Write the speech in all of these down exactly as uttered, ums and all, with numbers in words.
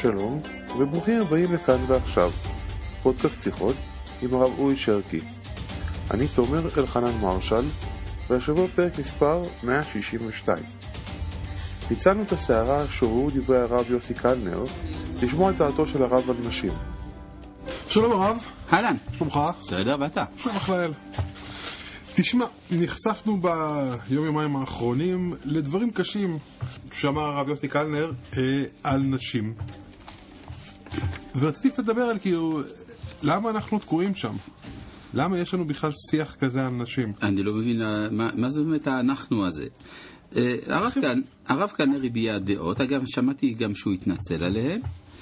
שלום, וברוכים הבאים לכאן ועכשיו, פודקאסט שיחות עם הרב אורי שרקי. אני תומר אלחנן מרשל, והשבוע פרק מספר מאה שישים ושתיים. פיצלנו את הסערה שהורו דברי הרב יוסי קלנר, לשמוע את דעתו של הרב על נשים. שלום הרב. אהלן. שלומך? בסדר, ואתה? שלומך לאל. תשמע, נחשפנו ביום יומיים האחרונים לדברים קשים שאמר הרב יוסי קלנר אה, על נשים. ורציתי קצת לדבר על כאילו, למה אנחנו תקועים שם? למה יש לנו בכלל שיח כזה על נשים? אני לא מבין, מה, מה זה באמת האנחנו הזה? אה, הרב, כאן, הרב קלנר הביע דעות, אגב שמעתי גם שהוא התנצל עליהם,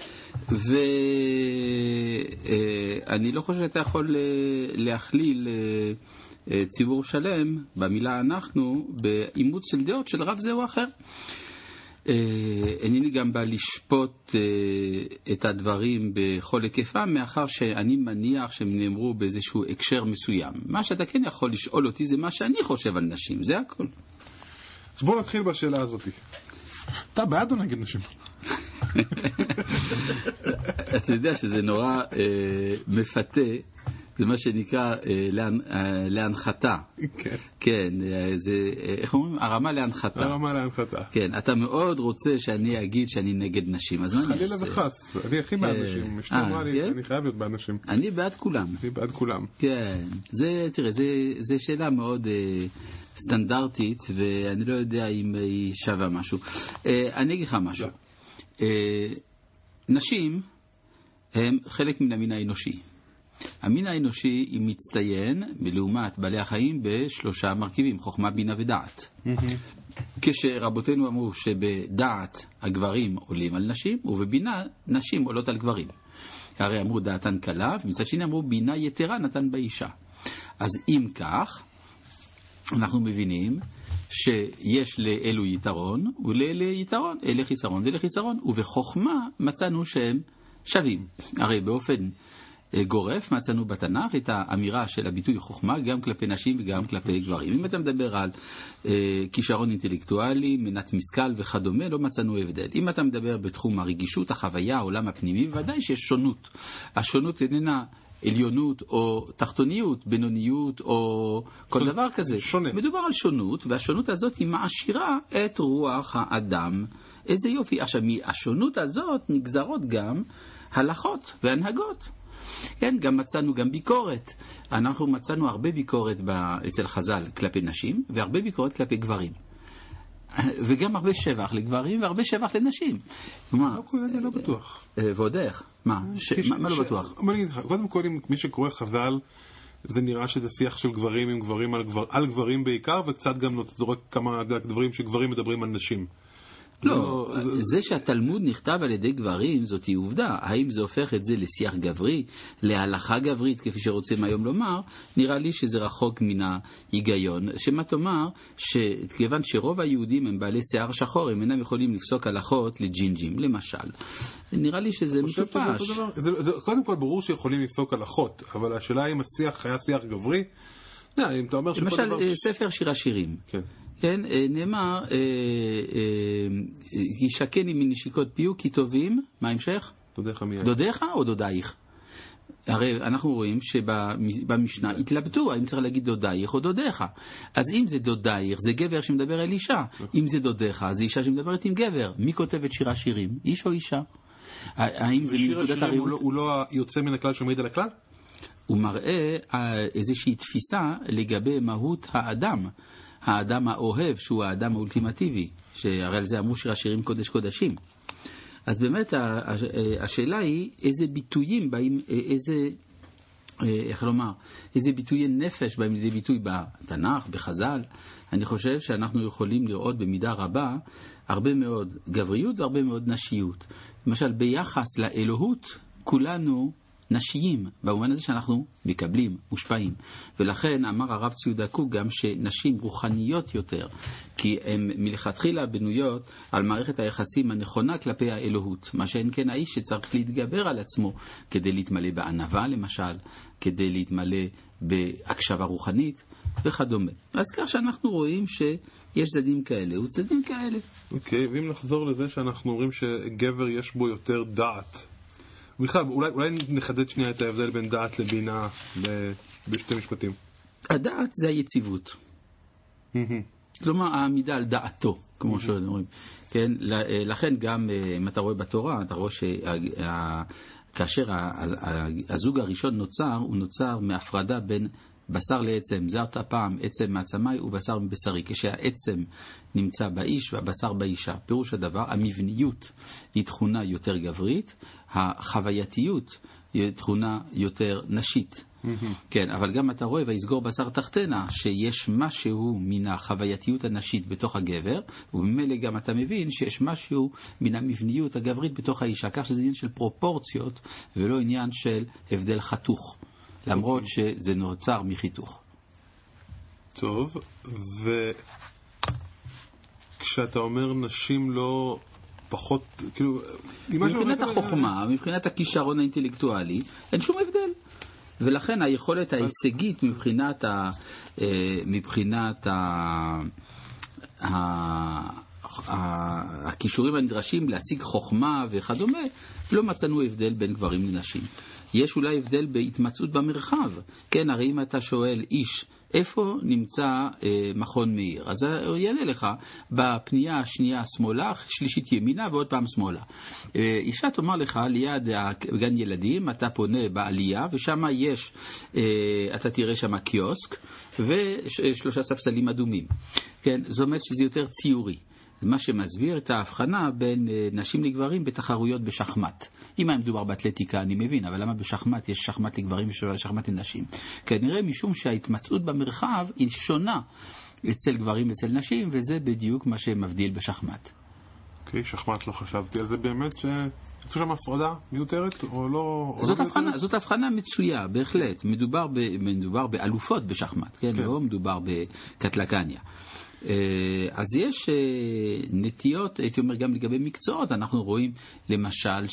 ואני לא חושב שאתה יכול להכליל ציבור שלם במילה אנחנו באימוץ של דעות של רב זה או אחר. אינני גם בא לשפוט את הדברים בכל היקפם, מאחר שאני מניח שהם נאמרו באיזשהו הקשר מסוים. מה שאתה כן יכול לשאול אותי זה מה שאני חושב על נשים, זה הכל. אז בואו נתחיל בשאלה הזאת. אתה בעד או נגד נשים? אתה יודע שזה נורא מפתה, זה מה שנקרא להנחתה. כן. כן, זה, איך אומרים? הרמה להנחתה. הרמה להנחתה. כן, אתה מאוד רוצה שאני אגיד שאני נגד נשים, אז מה אני אעשה? חלילה וחס, אני הכי בעד נשים. אשתי אמרה לי, אני חייב להיות בעד נשים. אני בעד כולם. אני בעד כולם. כן, זה, תראה, זה שאלה מאוד סטנדרטית, ואני לא יודע אם היא שווה משהו. אני אגיד לך משהו. נשים הם חלק מן המין האנושי. המין האנושי מצטיין מלעומת בעלי החיים בשלושה מרכיבים, חוכמה, בינה ודעת. כשרבותינו אמרו שבדעת הגברים עולים על נשים, ובבינה נשים עולות על גברים. הרי אמרו דעתן קלה, ומצד שני אמרו בינה יתרה נתן באישה. אז אם כך, אנחנו מבינים שיש לאלו יתרון ולאלה יתרון, אלה חיסרון זה לחיסרון, ובחוכמה מצאנו שהם שווים. הרי באופן גורף מצאנו בתנ"ך את האמירה של הביטוי חוכמה גם כלפי נשים וגם כלפי גברים. אם אתה מדבר על אה, כישרון אינטלקטואלי, מנת משכל וכדומה, לא מצאנו הבדל. אם אתה מדבר בתחום הרגישות, החוויה, העולם הפנימי, ודאי שיש שונות. השונות איננה עליונות או תחתוניות, בינוניות או כל דבר כזה. שונה. מדובר על שונות, והשונות הזאת היא מעשירה את רוח האדם. איזה יופי. עכשיו, מהשונות הזאת נגזרות גם הלכות והנהגות. כן, גם מצאנו גם ביקורת. אנחנו מצאנו הרבה ביקורת אצל חז"ל כלפי נשים, והרבה ביקורת כלפי גברים. וגם הרבה שבח לגברים והרבה שבח לנשים. מה? לא, אני לא בטוח. ועוד איך? מה? מה לא בטוח? קודם כל, מי שקורא חז"ל, זה נראה שזה שיח של גברים עם גברים על גברים בעיקר, וקצת גם זורק כמה דברים שגברים מדברים על נשים. לא, זה שהתלמוד נכתב על ידי גברים זאת היא עובדה. האם זה הופך את זה לשיח גברי, להלכה גברית כפי שרוצים היום לומר? נראה לי שזה רחוק מן ההיגיון. שמה תאמר שכיוון שרוב היהודים הם בעלי שיער שחור, הם אינם יכולים לפסוק הלכות לג'ינג'ים למשל. נראה לי שזה מטופש. קודם כל ברור שיכולים לפסוק הלכות, אבל השאלה אם השיח היה שיח גברי, אם אתה אומר למשל ספר שיר השירים. כן. כן, נאמר, ישקני מנשיקות פיו כי טובים, מה המשך? דודיך מיד. דודיך או דודייך? הרי אנחנו רואים שבמשנה התלבטו, האם צריך להגיד דודייך או דודיך. אז אם זה דודייך, זה גבר שמדבר אל אישה. אם זה דודיך, זה אישה שמדברת עם גבר. מי כותב את שיר השירים? איש או אישה? האם זה שיר השירים הוא לא יוצא מן הכלל שמעיד על הכלל? הוא מראה איזושהי תפיסה לגבי מהות האדם. האדם האוהב, שהוא האדם האולטימטיבי, שהרי על זה אמרו שיר השירים קודש קודשים. אז באמת השאלה היא איזה ביטויים באים, איזה, איך לומר, איזה ביטויי נפש באים לידי ביטוי בתנ"ך, בחז"ל. אני חושב שאנחנו יכולים לראות במידה רבה הרבה מאוד גבריות והרבה מאוד נשיות. למשל, ביחס לאלוהות, כולנו נשיים, במובן הזה שאנחנו מקבלים, מושפעים. ולכן אמר הרב ציודה קוק גם שנשים רוחניות יותר, כי הן מלכתחילה בנויות על מערכת היחסים הנכונה כלפי האלוהות. מה שאין כן האיש שצריך להתגבר על עצמו כדי להתמלא בענווה למשל, כדי להתמלא בהקשבה רוחנית, וכדומה. אז כך שאנחנו רואים שיש צדדים כאלה וצדדים כאלה. אוקיי, ואם נחזור לזה שאנחנו אומרים שגבר יש בו יותר דעת, בכלל, אולי, אולי נחדד שנייה את ההבדל בין דעת לבינה ב, בשתי משפטים. הדעת זה היציבות. כלומר, העמידה על דעתו, כמו שאומרים. כן, לכן גם אם אתה רואה בתורה, אתה רואה שכאשר הזוג הראשון נוצר, הוא נוצר מהפרדה בין בשר לעצם. זה אותה פעם עצם מעצמי ובשר מבשרי. כשהעצם נמצא באיש והבשר באישה. פירוש הדבר, המבניות היא תכונה יותר גברית, החווייתיות היא תכונה יותר נשית. כן, אבל גם אתה רואה ויסגור בשר תחתנה שיש משהו מן החווייתיות הנשית בתוך הגבר, ובמילא גם אתה מבין שיש משהו מן המבניות הגברית בתוך האישה, כך שזה עניין של פרופורציות ולא עניין של הבדל חתוך, למרות שזה נוצר מחיתוך. טוב, וכשאתה אומר נשים לא פחות, כאילו, מבחינת החוכמה, מבחינת הכישרון האינטלקטואלי, אין שום הבדל. ולכן היכולת ההישגית מבחינת ה, מבחינת ה, ה, ה, הכישורים הנדרשים להשיג חוכמה וכדומה, לא מצאנו הבדל בין גברים לנשים. יש אולי הבדל בהתמצאות במרחב. כן, הרי אם אתה שואל איש, איפה נמצא אה, מכון מאיר? אז הוא יענה לך בפנייה השנייה שמאלה, שלישית ימינה ועוד פעם שמאלה. אה, אישה תאמר לך ליד גן ילדים, אתה פונה בעלייה ושם יש, אה, אתה תראה שם קיוסק ושלושה ספסלים אדומים. כן, זאת אומרת שזה יותר ציורי. זה מה שמסביר את ההבחנה בין נשים לגברים בתחרויות בשחמט. אם היה מדובר באתלטיקה אני מבין, אבל למה בשחמט יש שחמט לגברים ושחמט לנשים? כנראה משום שההתמצאות במרחב היא שונה אצל גברים ואצל נשים, וזה בדיוק מה שמבדיל בשחמט. אוקיי, שחמט לא חשבתי על זה באמת, ש... יש שם הפרדה מיותרת או לא? זאת הבחנה, זאת הבחנה מצויה, בהחלט. מדובר ב, מדובר באלופות בשחמט, כן? כן. לא מדובר בקטלקניה. אז יש נטיות, הייתי אומר גם לגבי מקצועות, אנחנו רואים למשל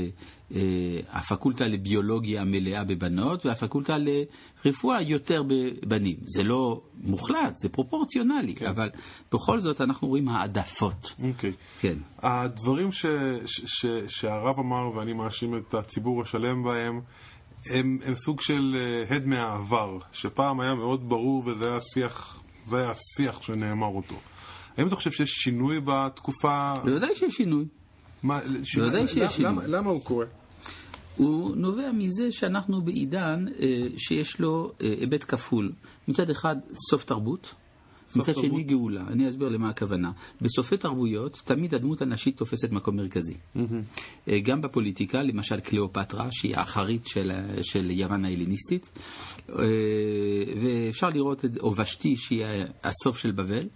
שהפקולטה לביולוגיה מלאה בבנות והפקולטה לרפואה יותר בבנים. זה לא מוחלט, זה פרופורציונלי, כן. אבל בכל זאת אנחנו רואים העדפות. אוקיי. כן. הדברים ש, ש, ש, שהרב אמר ואני מאשים את הציבור השלם בהם, הם, הם סוג של הד מהעבר, שפעם היה מאוד ברור וזה היה שיח... זה היה השיח שנאמר אותו. האם אתה חושב שיש שינוי בתקופה? בוודאי שיש שינוי. מה, בוודאי שיש שינוי. למה, למה הוא קורה? הוא נובע מזה שאנחנו בעידן אה, שיש לו אה, היבט כפול. מצד אחד סוף תרבות, מצד תרבות. שני גאולה. אני אסביר למה הכוונה. בסופי תרבויות תמיד הדמות הנשית תופסת מקום מרכזי. Mm-hmm. אה, גם בפוליטיקה, למשל קליאופטרה, שהיא האחרית של, של יוון ההלניסטית, אה, ואפשר לראות את אובשתי, שהיא הסוף של בבל.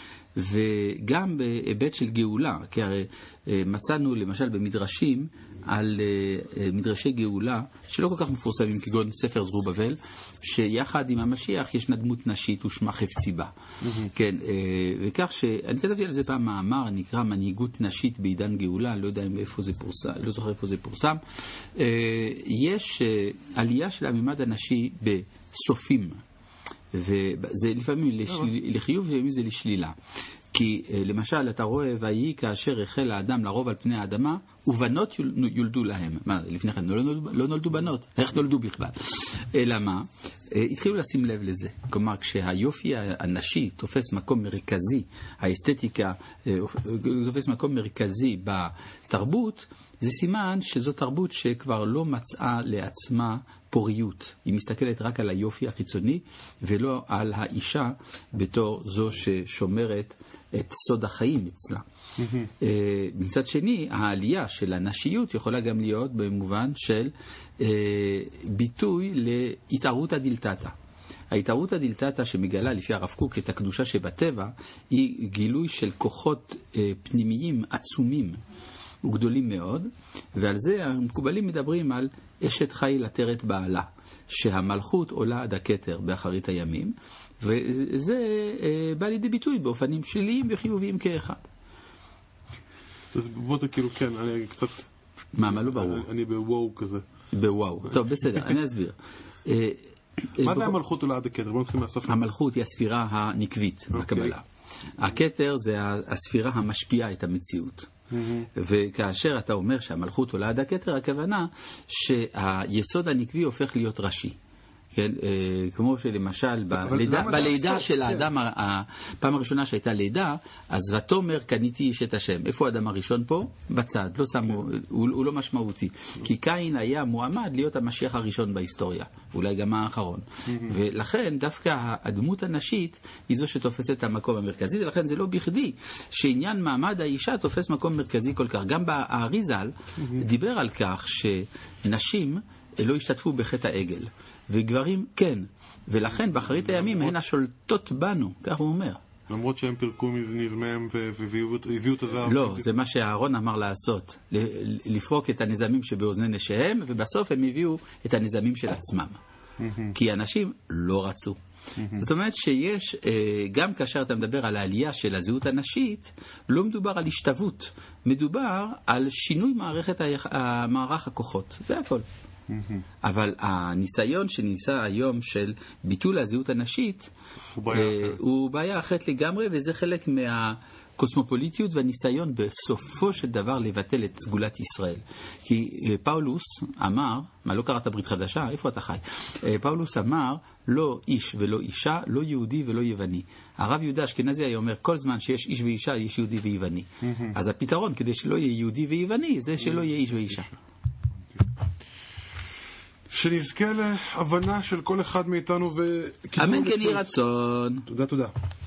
וגם בהיבט של גאולה, כי הרי מצאנו למשל במדרשים על מדרשי גאולה שלא כל כך מפורסמים, כגון ספר זרובבל, שיחד עם המשיח יש דמות נשית ושמה חפציבה. Mm-hmm. כן, וכך שאני כתבתי על זה פעם מאמר, נקרא מנהיגות נשית בעידן גאולה, לא יודע איפה זה פורסם, לא זוכר איפה זה פורסם. יש עלייה של הממד הנשי בסופים, וזה לפעמים לחיוב ולפעמים זה לשלילה. כי למשל אתה רואה ויהי כאשר החל האדם לרוב על פני האדמה ובנות יולדו להם. מה, לפני כן לא נולדו, לא נולדו בנות, איך נולדו בכלל? אלא מה? התחילו לשים לב לזה. כלומר, כשהיופי הנשי תופס מקום מרכזי, האסתטיקה תופס מקום מרכזי בתרבות, זה סימן שזו תרבות שכבר לא מצאה לעצמה פוריות. היא מסתכלת רק על היופי החיצוני ולא על האישה בתור זו ששומרת את סוד החיים אצלה. Mm-hmm. מצד שני, העלייה של הנשיות יכולה גם להיות במובן של ביטוי להתערותא דילתתא. ההתערותא דילתתא שמגלה לפי הרב קוק את הקדושה שבטבע היא גילוי של כוחות פנימיים עצומים וגדולים מאוד, ועל זה המקובלים מדברים על אשת חיל עטרת בעלה, שהמלכות עולה עד הכתר באחרית הימים, וזה בא לידי ביטוי באופנים שליליים וחיוביים כאחד. אז בוא תכירו, כן, אני קצת... מה, מה לא ברור? אני בוואו כזה. בוואו, טוב, בסדר, אני אסביר. מה זה המלכות הולד הכתר? בוא נתחיל מהסוף. המלכות היא הספירה הנקבית בקבלה. הכתר זה הספירה המשפיעה את המציאות. וכאשר אתה אומר שהמלכות הולד הכתר, הכוונה שהיסוד הנקבי הופך להיות ראשי. כן, כמו שלמשל בלידה, בלידה של האדם, הפעם הראשונה שהייתה לידה, אז ותאמר קניתי איש את השם. איפה האדם הראשון פה? בצד, לא שמו, הוא, הוא לא משמעותי. כי קין היה מועמד להיות המשיח הראשון בהיסטוריה, אולי גם האחרון. ולכן דווקא הדמות הנשית היא זו שתופסת את המקום המרכזי, ולכן זה לא בכדי שעניין מעמד האישה תופס מקום מרכזי כל כך. גם באריזל דיבר על כך שנשים לא השתתפו בחטא העגל, וגברים כן, ולכן באחרית הימים הן השולטות בנו, כך הוא אומר. למרות שהם פירקו מנזמיהם והביאו את הזהב. לא, זה מה שהארון אמר לעשות, לפרוק את הנזמים שבאוזני נשיהם, ובסוף הם הביאו את הנזמים של עצמם. כי אנשים לא רצו. זאת אומרת שיש, גם כאשר אתה מדבר על העלייה של הזהות הנשית, לא מדובר על השתוות, מדובר על שינוי מערכת מערך הכוחות, זה הכל. אבל הניסיון שניסה היום של ביטול הזהות הנשית הוא בעיה אחרת לגמרי, וזה חלק מהקוסמופוליטיות והניסיון בסופו של דבר לבטל את סגולת ישראל. כי פאולוס אמר, מה לא קראת ברית חדשה? איפה אתה חי? פאולוס אמר, לא איש ולא אישה, לא יהודי ולא יווני. הרב יהודה אשכנזי היה אומר, כל זמן שיש איש ואישה יש יהודי ויווני. אז הפתרון כדי שלא יהיה יהודי ויווני זה שלא יהיה איש ואישה. שנזכה להבנה של כל אחד מאיתנו ו... אמן כן יהי רצון. תודה, תודה.